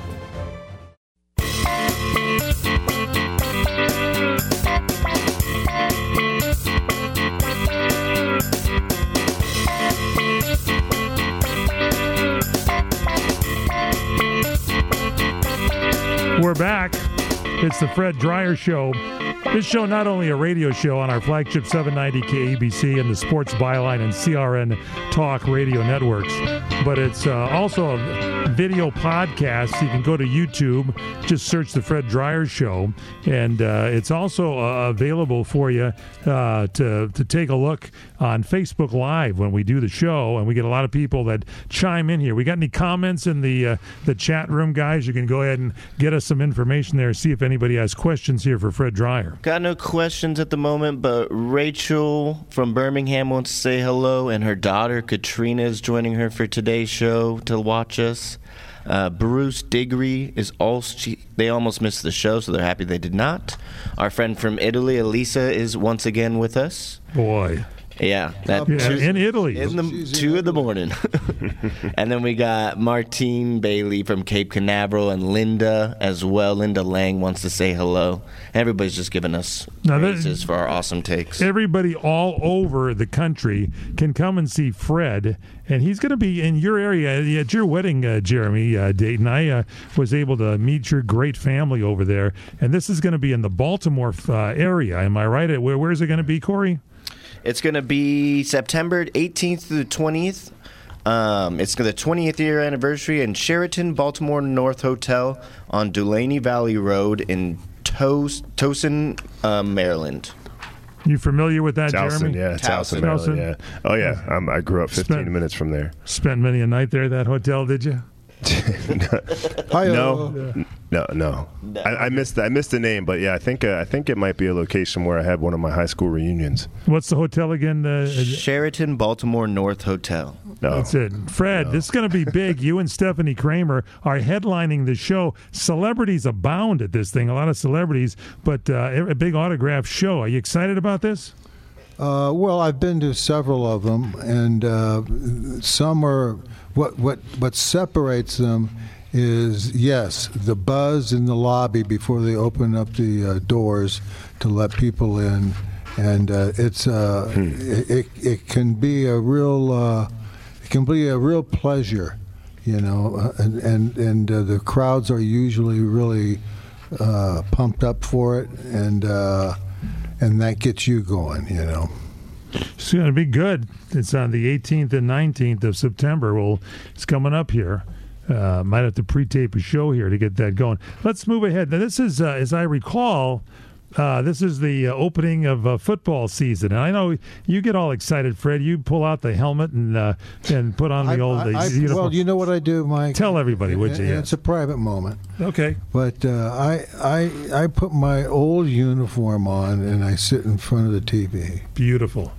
[SPEAKER 2] We're back. It's the Fred Dreyer Show. This show not only a radio show on our flagship 790 KABC and the Sports Byline and CRN Talk radio networks, but it's also a video podcast. You can go to YouTube, just search the Fred Dreyer Show, and it's also available for you to take a look on Facebook Live when we do the show, and we get a lot of people that chime in here. We got any comments in the chat room, guys? You can go ahead and get us some information there, see if anybody has questions here for Fred Dreyer.
[SPEAKER 4] Got no questions at the moment, but Rachel from Birmingham wants to say hello, and her daughter Katrina is joining her for today's show to watch us. Bruce Diggory is also, they almost missed the show, so they're happy they did not. Our friend from Italy, Elisa, is once again with us.
[SPEAKER 2] Boy.
[SPEAKER 4] Yeah,
[SPEAKER 2] in Italy.
[SPEAKER 4] In the 2 in the morning. And then we got Martine Bailey from Cape Canaveral and Linda as well. Linda Lang wants to say hello. Everybody's just giving us praises for our awesome takes.
[SPEAKER 2] Everybody all over the country can come and see Fred, and he's going to be in your area at your wedding, Jeremy Dayton. I was able to meet your great family over there, and this is going to be in the Baltimore area. Am I right? Where is it going to be, Corey?
[SPEAKER 4] It's going to be September 18th through the 20th. It's the 20th year anniversary in Sheraton Baltimore North Hotel on Dulaney Valley Road in Towson, Maryland.
[SPEAKER 2] You familiar with that,
[SPEAKER 5] Towson,
[SPEAKER 2] Jeremy?
[SPEAKER 5] Yeah, Towson, Maryland, yeah. Oh, yeah. I grew up 15 minutes from there.
[SPEAKER 2] Spent many a night there at that hotel, did you?
[SPEAKER 5] No. I missed the name, but yeah, I think it might be a location where I had one of my high school reunions.
[SPEAKER 2] What's the hotel again?
[SPEAKER 4] Sheraton Baltimore North Hotel.
[SPEAKER 5] No.
[SPEAKER 2] That's it. Fred, this is going to be big. You and Stephanie Kramer are headlining the show. Celebrities abound at this thing, a lot of celebrities, but a big autograph show. Are you excited about this?
[SPEAKER 3] Well, I've been to several of them, and some are what separates them is, yes, the buzz in the lobby before they open up the doors to let people in, and it can be a real pleasure, you know, and the crowds are usually really pumped up for it, and that gets you going, you know.
[SPEAKER 2] It's going to be good. It's on the 18th and 19th of September. Well, it's coming up here. Might have to pre-tape a show here to get that going. Let's move ahead. Now, this is, as I recall, this is the opening of football season. And I know you get all excited, Fred. You pull out the helmet and put on the old uniform.
[SPEAKER 3] Well, you know what I do, Mike?
[SPEAKER 2] Tell everybody, would you?
[SPEAKER 3] It's a private moment.
[SPEAKER 2] Okay.
[SPEAKER 3] But I put my old uniform on and I sit in front of the TV.
[SPEAKER 2] Beautiful.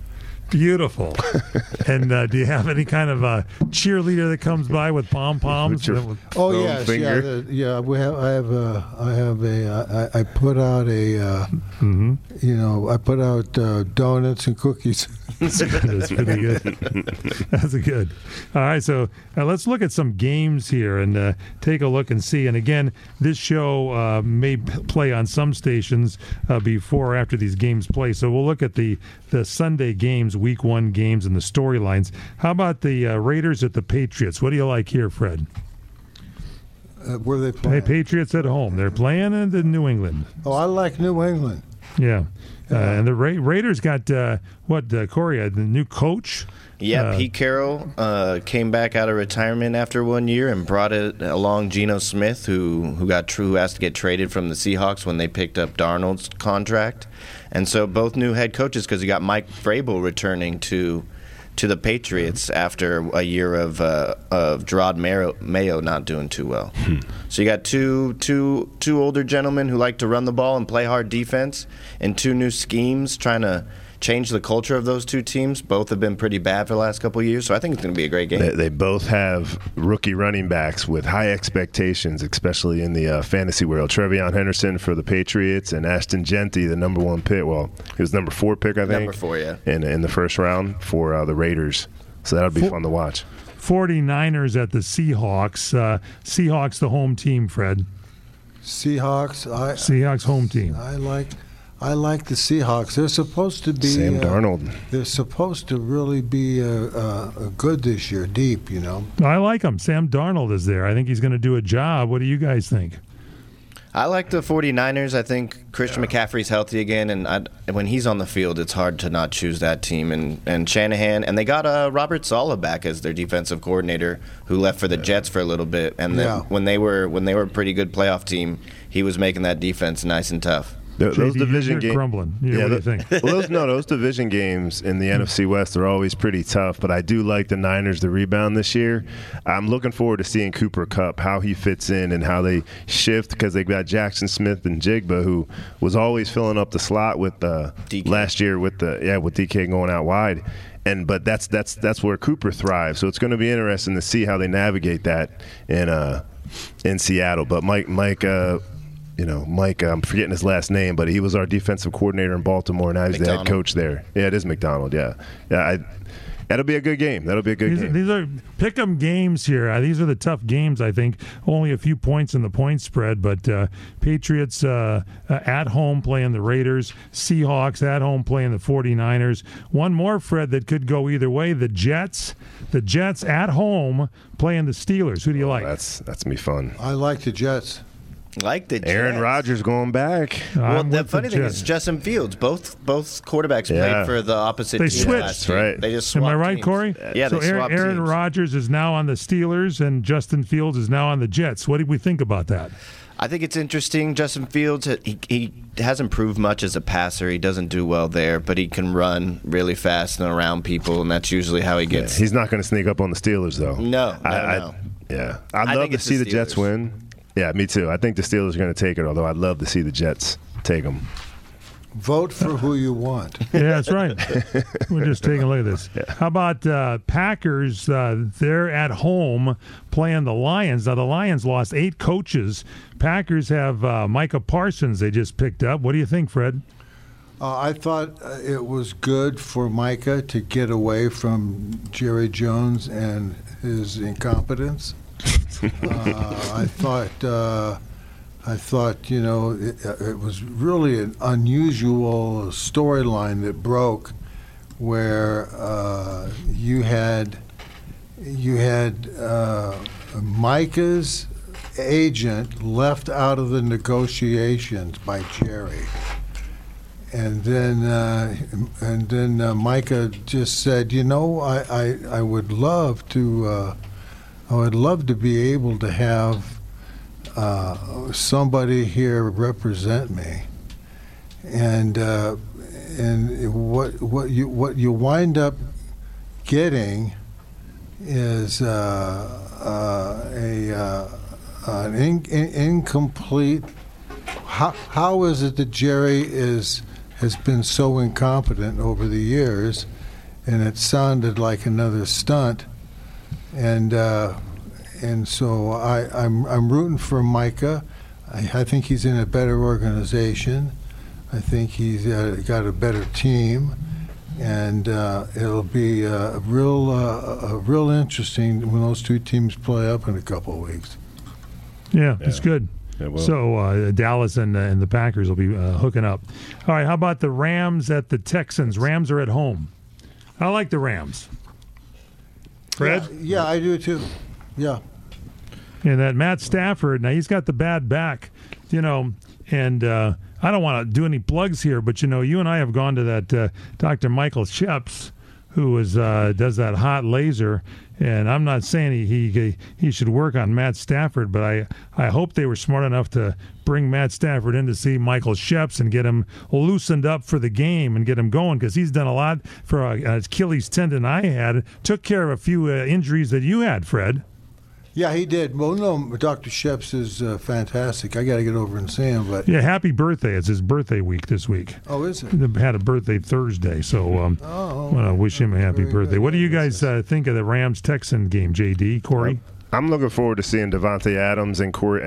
[SPEAKER 2] And do you have any kind of a cheerleader that comes by with pom-poms?
[SPEAKER 3] Oh, yes. Finger? Yeah. I put out I put out donuts and cookies.
[SPEAKER 2] That's pretty good. That's good. All right, so let's look at some games here and take a look and see. And again, this show may play on some stations before or after these games play. So we'll look at the Sunday games, Week 1 games, and the storylines. How about the Raiders at the Patriots? What do you like here, Fred?
[SPEAKER 3] Where are they playing?
[SPEAKER 2] Patriots at home. They're playing in New England.
[SPEAKER 3] Oh, I like New England.
[SPEAKER 2] Yeah. And the Raiders got, Corey, the new coach?
[SPEAKER 4] Yeah, Pete Carroll came back out of retirement after 1 year and brought it along Geno Smith, who has to get traded from the Seahawks when they picked up Darnold's contract. And so both new head coaches, because you got Mike Vrabel returning to the Patriots after a year of Gerard Mayo not doing too well. So you got two older gentlemen who like to run the ball and play hard defense, and two new schemes trying to change the culture of those two teams. Both have been pretty bad for the last couple of years, so I think it's going to be a great game.
[SPEAKER 5] They both have rookie running backs with high expectations, especially in the fantasy world. Trevion Henderson for the Patriots and Ashton Genty, the number 1 pick. Well, he was number 4 pick, I think.
[SPEAKER 4] Number 4, yeah.
[SPEAKER 5] In the first round for the Raiders. So that'll be fun to watch.
[SPEAKER 2] 49ers at the Seahawks. Seahawks, the home team, Fred.
[SPEAKER 3] Seahawks
[SPEAKER 2] home team.
[SPEAKER 3] I like the Seahawks. They're supposed to be
[SPEAKER 5] Sam Darnold.
[SPEAKER 3] They're supposed to really be good this year, deep.
[SPEAKER 2] I like them. Sam Darnold is there. I think he's going to do a job. What do you guys think?
[SPEAKER 4] I like the 49ers. I think Christian McCaffrey's healthy again, and when he's on the field, it's hard to not choose that team. And Shanahan, and they got Robert Saleh back as their defensive coordinator, who left for the Jets for a little bit. And then when they were a pretty good playoff team, he was making that defense nice and tough.
[SPEAKER 5] Those division games,
[SPEAKER 2] crumbling. What do you think?
[SPEAKER 5] Those division games in the NFC West are always pretty tough. But I do like the Niners to rebound this year. I'm looking forward to seeing Cooper Kupp, how he fits in and how they shift, because they got Jackson Smith and Jigba, who was always filling up the slot with last year with DK going out wide. But that's where Cooper thrives. So it's going to be interesting to see how they navigate that in Seattle. But Mike, I'm forgetting his last name, but he was our defensive coordinator in Baltimore. Now he's the head coach there. Yeah, it is McDonald. Yeah. That'll be a good game.
[SPEAKER 2] These are pick-em games here. These are the tough games, I think. Only a few points in the point spread, but Patriots at home playing the Raiders. Seahawks at home playing the 49ers. One more, Fred, that could go either way. The Jets at home playing the Steelers. Who do you like?
[SPEAKER 5] That's going to be fun.
[SPEAKER 3] I like the Jets.
[SPEAKER 4] Like the Jets.
[SPEAKER 5] Aaron Rodgers going back.
[SPEAKER 4] Well, the funny thing is Justin Fields. Both quarterbacks played for the opposite team.
[SPEAKER 2] They switched.
[SPEAKER 4] Last year.
[SPEAKER 5] Right.
[SPEAKER 4] They just swapped.
[SPEAKER 2] Am I right,
[SPEAKER 4] teams.
[SPEAKER 2] Corey?
[SPEAKER 4] Yeah,
[SPEAKER 2] so
[SPEAKER 4] they swapped
[SPEAKER 2] Aaron
[SPEAKER 4] teams.
[SPEAKER 2] Rodgers is now on the Steelers, and Justin Fields is now on the Jets. What do we think about that?
[SPEAKER 4] I think it's interesting. Justin Fields, he hasn't proved much as a passer. He doesn't do well there, but he can run really fast and around people, and that's usually how he gets.
[SPEAKER 5] He's not going to sneak up on the Steelers, though.
[SPEAKER 4] No.
[SPEAKER 5] I'd love to see the Jets win. Yeah, me too. I think the Steelers are going to take it, although I'd love to see the Jets take them.
[SPEAKER 3] Vote for who you want.
[SPEAKER 2] Yeah, that's right. We're just taking a look at this. Yeah. How about Packers? They're at home playing the Lions. Now, the Lions lost 8 coaches. Packers have Micah Parsons they just picked up. What do you think, Fred?
[SPEAKER 3] I thought it was good for Micah to get away from Jerry Jones and his incompetence. I thought, it was really an unusual storyline that broke, where you had Micah's agent left out of the negotiations by Jerry, and then Micah just said, I would love to. I would love to be able to have somebody here represent me, and what you wind up getting is an incomplete. How is it that Jerry has been so incompetent over the years, and it sounded like another stunt. And so I'm rooting for Micah. I think he's in a better organization. I think he's got a better team, and it'll be real interesting when those two teams play up in a couple of weeks.
[SPEAKER 2] Yeah, it's good. So Dallas and the Packers will be hooking up. All right, how about the Rams at the Texans? Rams are at home. I like the Rams. Fred?
[SPEAKER 3] Yeah, I do too. Yeah. And
[SPEAKER 2] that Matt Stafford, now he's got the bad back, and I don't want to do any plugs here, but you and I have gone to that Dr. Michael Sheps, who does that hot laser. And I'm not saying he should work on Matt Stafford, but I hope they were smart enough to bring Matt Stafford in to see Michael Sheps and get him loosened up for the game and get him going, because he's done a lot for an Achilles tendon I had. Took care of a few injuries that you had, Fred.
[SPEAKER 3] Yeah, he did. Well, no, Dr. Sheps is fantastic. I got to get over and see him. But
[SPEAKER 2] yeah, happy birthday. It's his birthday week this week.
[SPEAKER 3] Oh, is it?
[SPEAKER 2] He had a birthday Thursday, so I want to wish him a happy birthday. What do you guys think of the Rams-Texan game, JD, Corey?
[SPEAKER 5] I'm looking forward to seeing Devontae Adams and Corey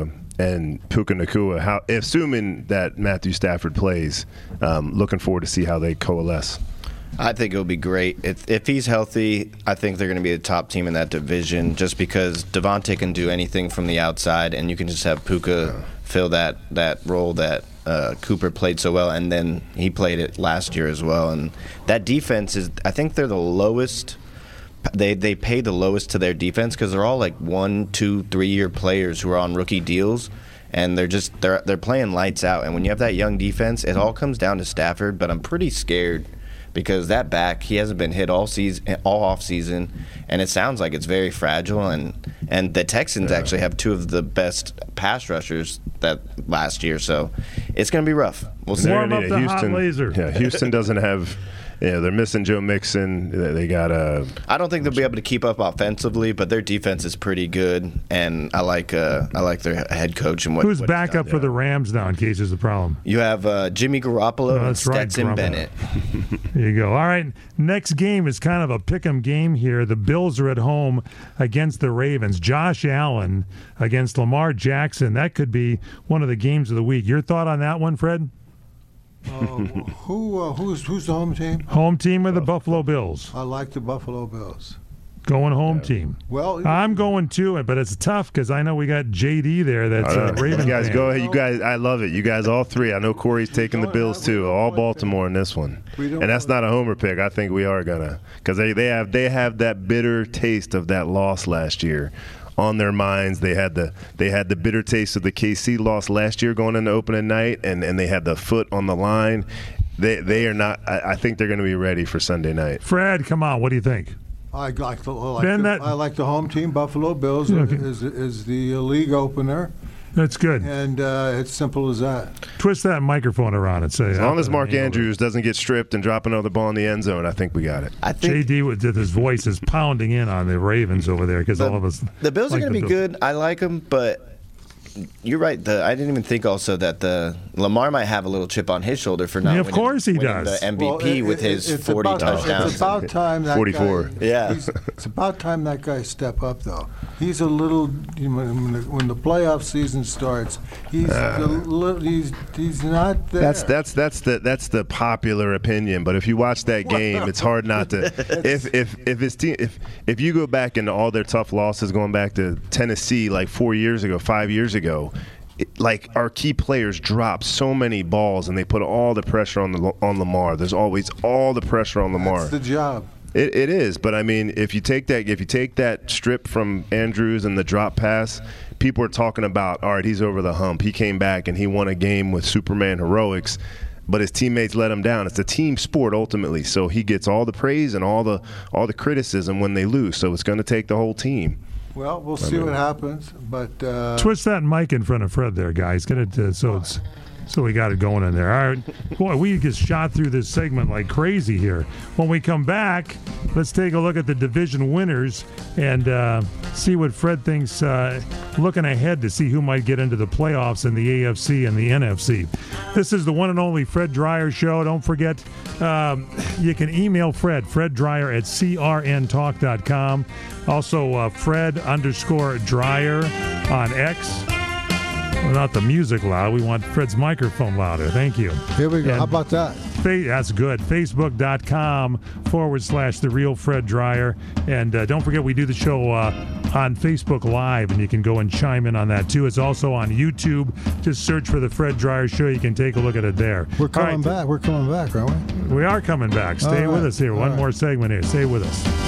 [SPEAKER 5] and Puka Nacua, assuming that Matthew Stafford plays. Looking forward to see how they coalesce.
[SPEAKER 4] I think it'll be great. If he's healthy, I think they're going to be the top team in that division, just because Devontae can do anything from the outside, and you can just have Puka fill that role that Cooper played so well, and then he played it last year as well. And that defense I think they're the lowest. They pay the lowest to their defense because they're all like 1, 2, 3 year players who are on rookie deals, and they're playing lights out. And when you have that young defense, it all comes down to Stafford. But I'm pretty scared, because that back, he hasn't been hit all off season, and it sounds like it's very fragile. And the Texans actually have 2 of the best pass rushers that last year, so it's going to be rough. We'll see.
[SPEAKER 2] Warm up the hot laser.
[SPEAKER 5] Yeah, Houston doesn't have. Yeah, they're missing Joe Mixon. They got
[SPEAKER 4] I don't think they'll be able to keep up offensively, but their defense is pretty good, and I like their head coach and what.
[SPEAKER 2] Who's backup for the Rams now in case there's a problem?
[SPEAKER 4] You have Jimmy Garoppolo and Stetson Bennett.
[SPEAKER 2] There you go. All right, next game is kind of a pick'em game here. The Bills are at home against the Ravens. Josh Allen against Lamar Jackson. That could be one of the games of the week. Your thought on that one, Fred?
[SPEAKER 3] Who's the home team?
[SPEAKER 2] Home team are the Buffalo Bills.
[SPEAKER 3] I like the Buffalo Bills.
[SPEAKER 2] Going home team.
[SPEAKER 3] Well,
[SPEAKER 2] I'm going too, but it's tough because I know we got JD there. That's a Ravens.
[SPEAKER 5] You guys
[SPEAKER 2] fan.
[SPEAKER 5] go ahead. You guys, I love it. You guys, all three. I know Corey's taking the Bills too. All Baltimore in this one, and that's not a homer pick. I think we are gonna, because they have that bitter taste of that loss last year on their minds. They had the bitter taste of the KC loss last year going into opening night, and they had the foot on the line. They are not. I think they're going to be ready for Sunday night.
[SPEAKER 2] Fred, come on. What do you think?
[SPEAKER 3] I like the home team. Buffalo Bills is the league opener.
[SPEAKER 2] That's good.
[SPEAKER 3] And it's simple as that.
[SPEAKER 2] Twist that microphone around and say.
[SPEAKER 5] As long as Mark Andrews doesn't get stripped and drop another ball in the end zone, I think we got it.
[SPEAKER 4] I think
[SPEAKER 2] JD with his voice is pounding in on the Ravens over there because all of us.
[SPEAKER 4] The Bills are going to be good. I like them, but you're right. I didn't even think also that Lamar might have a little chip on his shoulder for not.
[SPEAKER 2] Yeah, of course he
[SPEAKER 4] winning
[SPEAKER 2] does.
[SPEAKER 4] the MVP with his 40 touchdowns.
[SPEAKER 3] It's about time that
[SPEAKER 5] 44.
[SPEAKER 3] Guy, it's about time that guy step up, though. He's a little. When the playoff season starts, he's not there.
[SPEAKER 5] That's the popular opinion. But if you watch that game, it's hard not to. If you go back into all their tough losses, going back to Tennessee like 5 years ago. Like our key players drop so many balls, and they put all the pressure on Lamar. There's always all the pressure on Lamar.
[SPEAKER 3] That's the job.
[SPEAKER 5] It is, but I mean, if you take that strip from Andrews and the drop pass, people are talking about, all right, he's over the hump. He came back and he won a game with Superman heroics, but his teammates let him down. It's a team sport ultimately, so he gets all the praise and all the criticism when they lose. So it's going to take the whole team.
[SPEAKER 3] Well, we'll see what happens, but
[SPEAKER 2] twist that mic in front of Fred there, guys. Get it so we got it going in there. All right, boy, we just shot through this segment like crazy here. When we come back, let's take a look at the division winners and see what Fred thinks. Looking ahead to see who might get into the playoffs in the AFC and the NFC. This is the one and only Fred Dryer Show. Don't forget, you can email Fred Dryer at crntalk.com. Also, Fred_Dryer on X. Well, not the music loud. We want Fred's microphone louder. Thank you.
[SPEAKER 3] Here we go.
[SPEAKER 2] And
[SPEAKER 3] how about that?
[SPEAKER 2] That's good. Facebook.com/The Real Fred Dryer. And don't forget, we do the show on Facebook Live, and you can go and chime in on that, too. It's also on YouTube. Just search for The Fred Dryer Show. You can take a look at it there.
[SPEAKER 3] We're coming back. We're coming back, aren't we?
[SPEAKER 2] We are coming back. Stay with us here. One more segment here. Stay with us.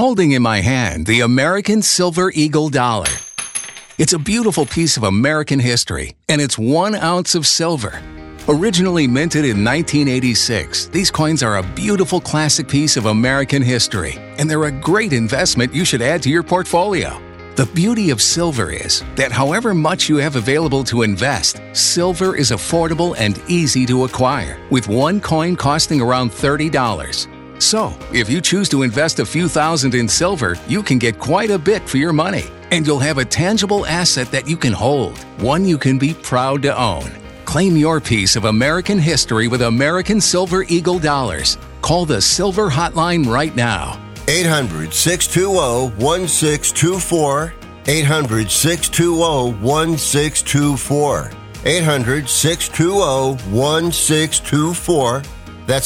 [SPEAKER 19] holding in my hand the American Silver Eagle dollar. It's a beautiful piece of American history, and it's 1 ounce of silver. Originally minted in 1986, these coins are a beautiful classic piece of American history, and they're a great investment you should add to your portfolio. The beauty of silver is that however much you have available to invest, silver is affordable and easy to acquire, with one coin costing around $30. So, if you choose to invest a few thousand in silver, you can get quite a bit for your money, and you'll have a tangible asset that you can hold, one you can be proud to own. Claim your piece of American history with American Silver Eagle dollars. Call the Silver Hotline right now.
[SPEAKER 9] 800-620-1624. 800-620-1624. 800-620-1624. That's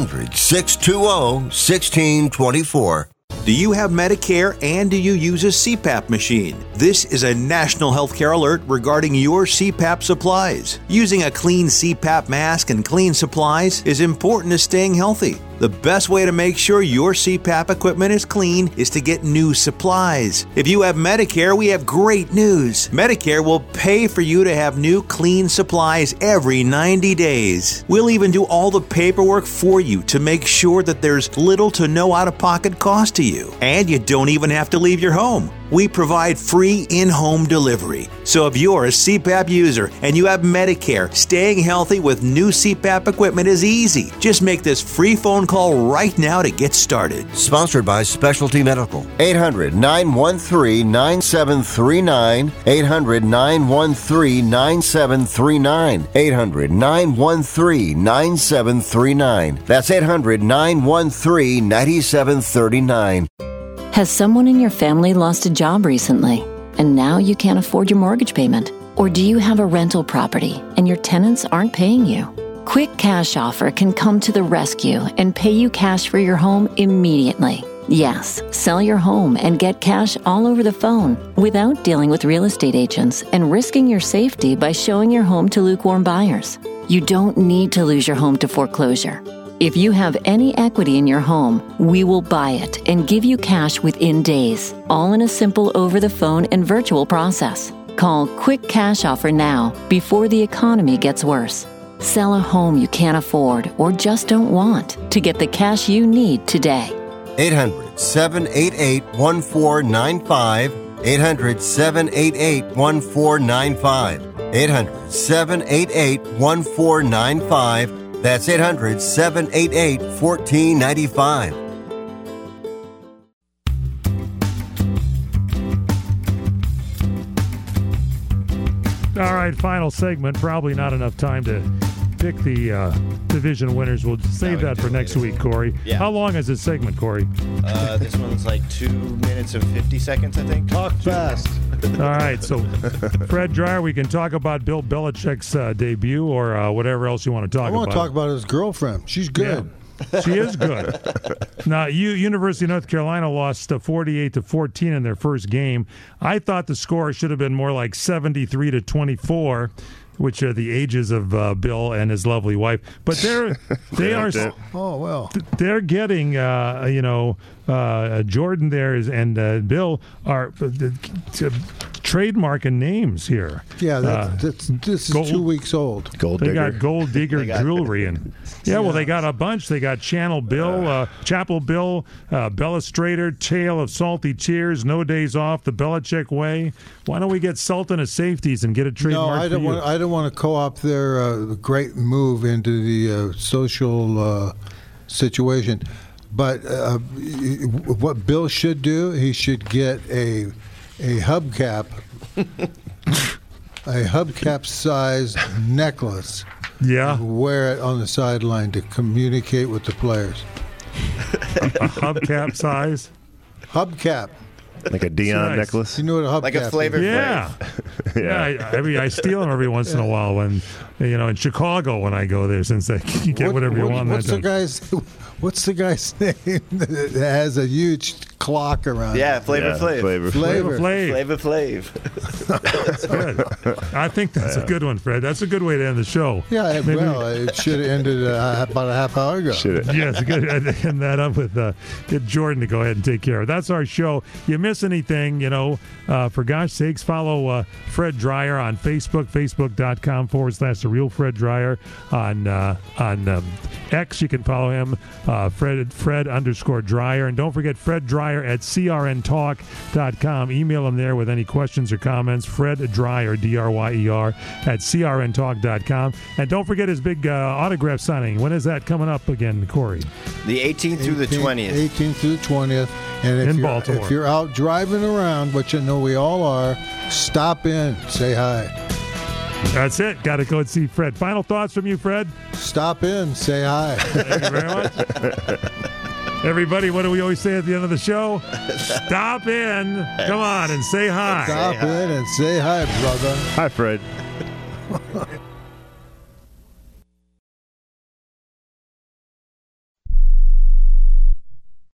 [SPEAKER 9] 800-620-1624.
[SPEAKER 20] Do you have Medicare and do you use a CPAP machine? This is a national healthcare alert regarding your CPAP supplies. Using a clean CPAP mask and clean supplies is important to staying healthy. The best way to make sure your CPAP equipment is clean is to get new supplies. If you have Medicare, we have great news. Medicare will pay for you to have new clean supplies every 90 days. We'll even do all the paperwork for you to make sure that there's little to no out-of-pocket cost to you. And you don't even have to leave your home. We provide free in-home delivery. So if you're a CPAP user and you have Medicare, staying healthy with new CPAP equipment is easy. Just make this free phone call right now to get started.
[SPEAKER 9] Sponsored by Specialty Medical. 800-913-9739. 800-913-9739. 800-913-9739. That's 800-913-9739.
[SPEAKER 21] Has someone in your family lost a job recently, and now you can't afford your mortgage payment? Or do you have a rental property and your tenants aren't paying you? Quick Cash Offer can come to the rescue and pay you cash for your home immediately. Yes, sell your home and get cash all over the phone without dealing with real estate agents and risking your safety by showing your home to lukewarm buyers. You don't need to lose your home to foreclosure. If you have any equity in your home, we will buy it and give you cash within days, all in a simple over-the-phone and virtual process. Call Quick Cash Offer now before the economy gets worse. Sell a home you can't afford or just don't want to get the cash you need today.
[SPEAKER 9] 800-788-1495. 800-788-1495. 800-788-1495. That's 800-788-1495.
[SPEAKER 2] All right, final segment. Probably not enough time to pick the division winners. We'll save that for next week, Corey.
[SPEAKER 4] Yeah.
[SPEAKER 2] How long is this segment, Corey?
[SPEAKER 4] This one's like 2 minutes and 50 seconds, I think.
[SPEAKER 3] Talk fast.
[SPEAKER 2] All right, so Fred Dreyer, we can talk about Bill Belichick's debut or whatever else you want to talk about.
[SPEAKER 3] I want to talk about his girlfriend. She's good.
[SPEAKER 2] Yeah, she is good. Now, University of North Carolina lost 48-14 in their first game. I thought the score should have been more like 73-24. Which are the ages of Bill and his lovely wife, but they're getting Jordan there and Bill are trademarking names here.
[SPEAKER 3] Yeah, this is 2 weeks old.
[SPEAKER 2] They got Gold Digger jewelry and they got a bunch. They got Chapel Bill, Bellastrator, Tale of Salty Tears, No Days Off, The Belichick Way. Why don't we get Sultan of Safeties and get a trademark?
[SPEAKER 3] No, I don't want to co-opt their great move into the social situation. But what Bill should do, he should get a hubcap, a hubcap-sized necklace.
[SPEAKER 2] Yeah.
[SPEAKER 3] Wear it on the sideline to communicate with the players.
[SPEAKER 2] A hubcap size?
[SPEAKER 3] Hubcap.
[SPEAKER 5] Like a Dion necklace?
[SPEAKER 3] You know what a hubcap
[SPEAKER 4] like a Flavor
[SPEAKER 3] Flav.
[SPEAKER 2] Yeah. I steal them every once in a while when, in Chicago when I go there, since they can get whatever you want.
[SPEAKER 3] What's the guy's name that has a huge clock around.
[SPEAKER 4] Yeah, Flavor Flav.
[SPEAKER 2] Flavor
[SPEAKER 4] Flav.
[SPEAKER 2] That's good. I think that's a good one, Fred. That's a good way to end the show.
[SPEAKER 3] Yeah, it should have ended about a half hour ago.
[SPEAKER 2] Yes, good. End that up with get Jordan to go ahead and take care of it. That's our show. You miss anything, for gosh sakes, follow Fred Dryer on Facebook, facebook.com/The Real Fred Dryer. On X, you can follow him, Fred_Dryer. And don't forget Fred Dryer at crntalk.com. Email him there with any questions or comments. Fred Dryer, Dryer, at crntalk.com. And don't forget his big autograph signing. When is that coming up again, Corey?
[SPEAKER 4] The 18th through the 20th.
[SPEAKER 3] 18th through the 20th. And
[SPEAKER 2] in Baltimore.
[SPEAKER 3] If you're out driving around, which you know we all are, stop in, say hi.
[SPEAKER 2] That's it. Got to go and see Fred. Final thoughts from you, Fred?
[SPEAKER 3] Stop in, say hi.
[SPEAKER 2] Thank you very much. Everybody, what do we always say at the end of the show? Stop in. Come on and say hi.
[SPEAKER 3] Stop in and say hi, brother.
[SPEAKER 5] Hi, Fred.